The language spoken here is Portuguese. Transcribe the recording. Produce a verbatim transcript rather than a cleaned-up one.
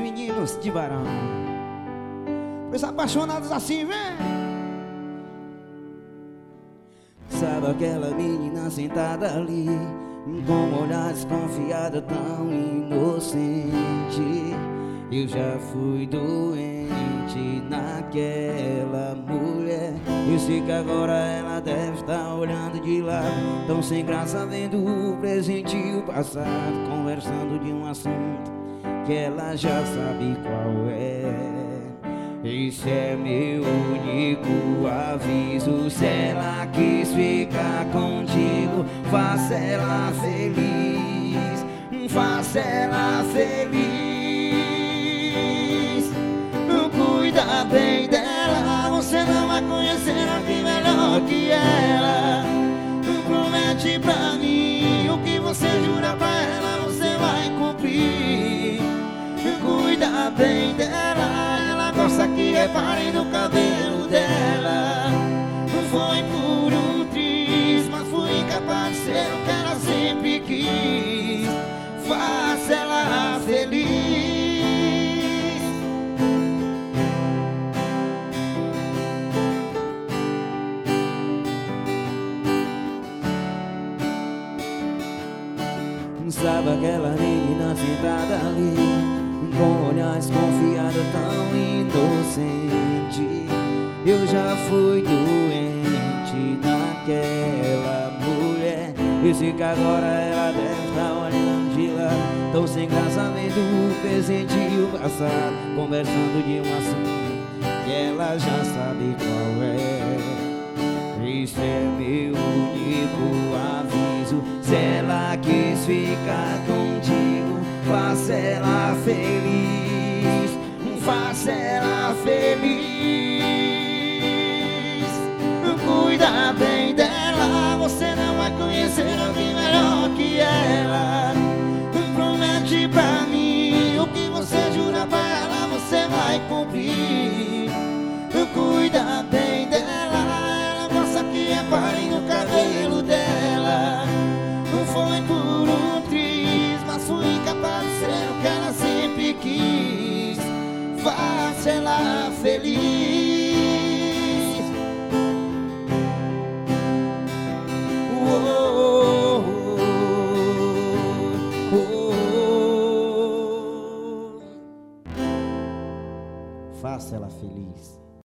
meninos de Barão. Pois apaixonados assim, vem. Sabe aquela menina sentada ali, com um olhar desconfiado, tão inocente. Eu já fui doente naquela mulher. Eu sei que agora ela deve estar olhando de lado, tão sem graça, vendo o presente e o passado, conversando de um assunto que ela já sabe qual é. Esse é meu único aviso: se ela quis ficar contigo, faça ela feliz, faça ela feliz. Cuida bem dela, você não vai conhecer alguém melhor que ela. Promete pra mim o que você jura pra ela, você vai cumprir. Cuida bem dela, ela gosta que reparem no cabelo dela. Não foi por um triz, mas fui incapaz de ser o que ela sempre quis. Faça ela feliz. Sabe aquela menina sentada ali, com um olhar desconfiado, tão inocente. Eu já fui doente naquela mulher. Eu sei que agora ela deve estar olhando de lado, tão sem graça, vendo o presente e o passado, conversando de um assunto que ela já sabe qual é. Esse é meu único aviso: se ela quis ficar contigo, faça ela feliz, faça ela feliz. Cuida bem dela, você não vai conhecer alguém melhor que ela. Promete pra mim o que você jura pra ela, você vai cumprir. Cuida bem dela, que reparem no cabelo dela. Não foi por um triz, mas fui incapaz de ser o que ela sempre quis. Faça ela feliz. Oh, oh, oh, oh. Faça ela feliz.